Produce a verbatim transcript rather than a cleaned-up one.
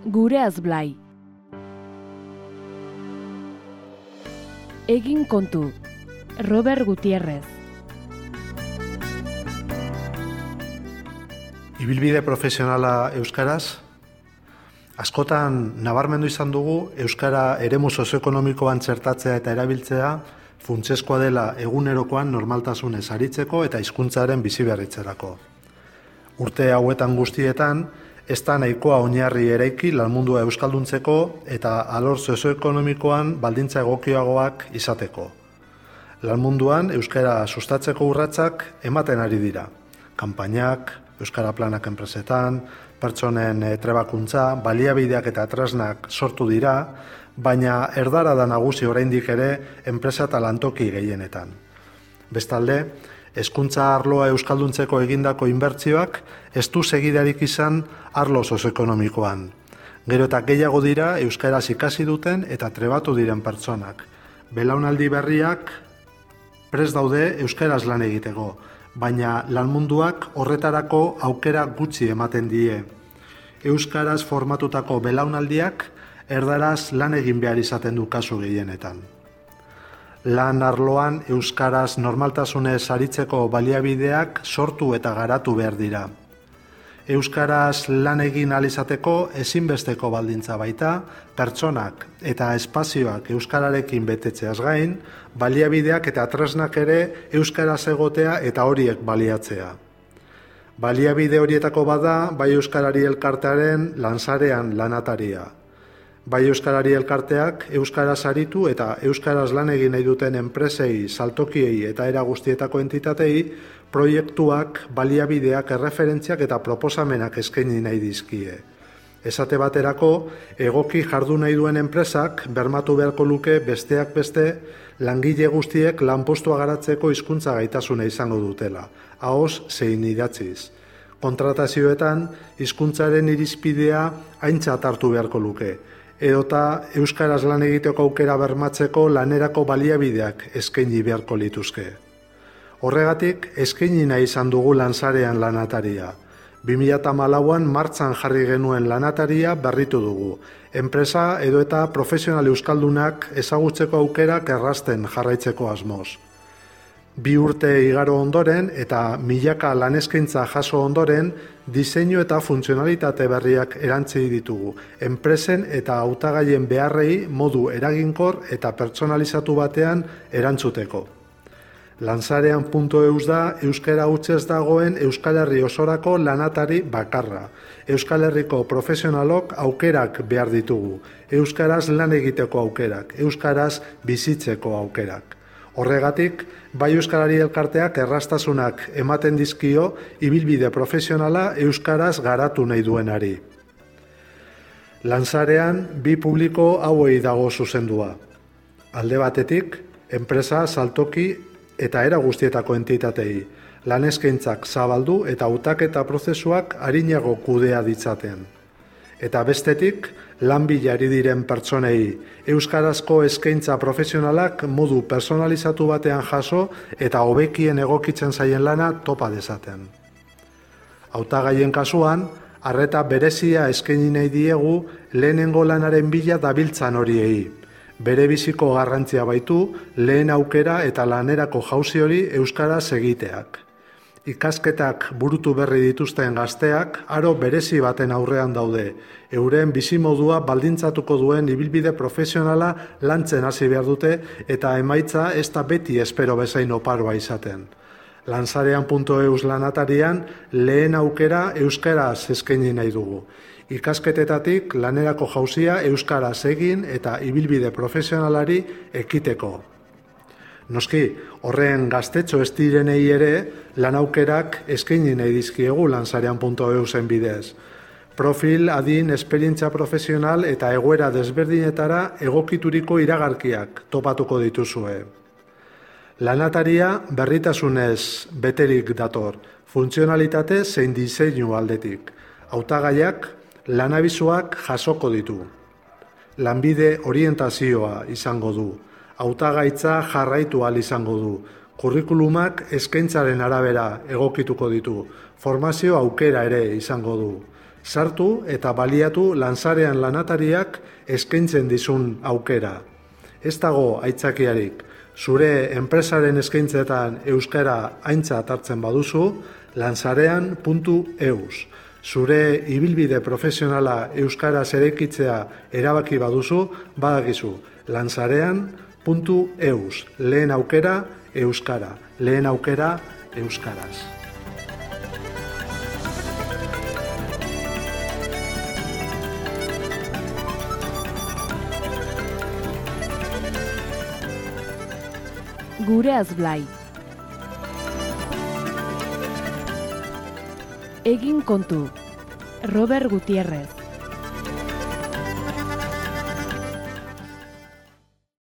Gureaz Blai. Egin kontu, Robert Gutierrez. Ibilbide profesionala euskaraz, askotan nabarmendu izan dugu euskara eremu sozioekonomikoan txertatzea eta erabiltzea funtsezkoa dela egunerokoan normaltasunez aritzeko eta hizkuntzaren biziberritzerako. Urte hauetan guztietan, ez da nahikoa oinarri eraiki lanmundua euskalduntzeko eta alor sozioekonomikoan baldintza egokioagoak izateko. Lanmunduan euskara sustatzeko urratsak ematen ari dira. Kanpainak, euskara planak enpresetan, pertsonen trebakuntza, baliabideak eta tresnak sortu dira, baina erdara da nagusi oraindik ere enpresa eta lantoki gehienetan. Bestalde, hezkuntza arloa euskalduntzeko egindako inbertsioak ez du segidarik izan arlo sozioekonomikoan. Gero eta gehiago dira euskaraz ikasi duten eta trebatu diren pertsonak. Belaunaldi berriak prest daude euskaraz lan egiteko, baina lanmunduak horretarako aukera gutxi ematen die. Euskaraz formatutako belaunaldiak erdaraz lan egin behar izaten du kasu gehienetan. Lan arloan euskaraz normaltasunez aritzeko baliabideak sortu eta garatu behar dira. Euskaraz lan egin ahal izateko ezinbesteko baldintza baita, pertsonak eta espazioak euskararekin betetzeaz gain, baliabideak eta tresnak ere euskaraz egotea eta horiek baliatzea. Baliabide horietako bada, bai euskarari elkartearen lansarean lanataria. Bai euskarari elkarteak euskaraz aritu eta euskaraz lan egin nahi duten enpresei, saltokiei eta era guztietako entitatei proiektuak, baliabideak, erreferentziak eta proposamenak eskaini nahi dizkie. Esate baterako, egoki jardu nahi duen enpresak bermatu beharko luke besteak beste langile guztiek lanpostua garatzeko hizkuntza gaitasuna izango dutela, ahoz zein idatziz. Kontratazioetan hizkuntzaren irizpidea aintzat hartu beharko luke, edota euskaraz lan egiteko aukera bermatzeko lanerako baliabideak eskaini beharko lituzke. Horregatik, eskaini nahi izan dugu lansarean lanataria. bi mila hamalauan martxan jarri genuen lanataria berritu dugu. Enpresa edo eta profesional euskaldunak ezagutzeko aukerak errazten jarraitzeko asmoz. Bi urte igaro ondoren eta milaka laneskaintza jaso ondoren, diseinu eta funtzionalitate berriak erantzi ditugu, enpresen eta hautagaien beharrei modu eraginkor eta pertsonalizatu batean erantzuteko. Lansarean puntu eus da euskara hutsez dagoen Euskal Herri osorako lanatari bakarra. Euskal Herriko profesionalok aukerak behar ditugu, euskaraz lan egiteko aukerak, euskaraz bizitzeko aukerak. Horregatik, bai euskarari elkarteak erraztasunak ematen dizkio ibilbide profesionala euskaraz garatu nahi duenari. Lansarean bi publiko hauei dago zuzendua. Alde batetik, enpresa, saltoki eta era guztietako entitatei, laneskaintzak zabaldu eta hautaketa prozesuak arinago kudea ditzaten. Eta bestetik, lan bilari diren pertsonei, euskarazko eskaintza profesionalak modu personalizatu batean jaso eta hobekien egokitzen zaien lana topa dezaten. Hautagaien kasuan, arreta berezia eskaini nahi diegu lehenengo lanaren bila dabiltzan horiei. Bere biziko garrantzia baitu lehen aukera eta lanerako jauzi hori euskaraz egiteak. Ikasketak burutu berri dituzten gazteak aro berezi baten aurrean daude, euren bizimodua baldintzatuko duen ibilbide profesionala lantzen hasi behar dute eta emaitza ez da beti espero bezain oparoa izaten. Lansarean puntu eus lanatarian lehen aukera euskaraz eskaini nahi dugu. Ikasketetatik lanerako jauzia euskaraz egin eta ibilbide profesionalari ekiteko. Noski, horren gaztetxo ez direnei ere lan aukerak eskaini nahi dizkiegu lansarean puntu eusen bidez. Profil, adin, esperientzia profesional eta egoera desberdinetara egokituriko iragarkiak topatuko dituzue. Lanataria berritasunez beterik dator, funtzionalitate zein diseinu aldetik. Hautagaiak lanabizuak jasoko ditu. Lanbide orientazioa izango du. Hautagaitza jarraitu ahal izango du. Kurrikulumak eskaintzaren arabera egokituko ditu. Formazio aukera ere izango du. Sartu eta baliatu lansarean lanatariak eskaintzen dizun aukera. Ez dago aitzakiarik. Zure enpresaren eskaintzetan euskara aintzat hartzen baduzu, lansarean puntu eus. Zure ibilbide profesionala euskaraz eraikitzea erabaki baduzu, badakizu, lansarean puntu eus. Lehen aukera, euskara. Lehen aukera, euskaraz. Gure Azblai. Egin kontu. Robert Gutierrez.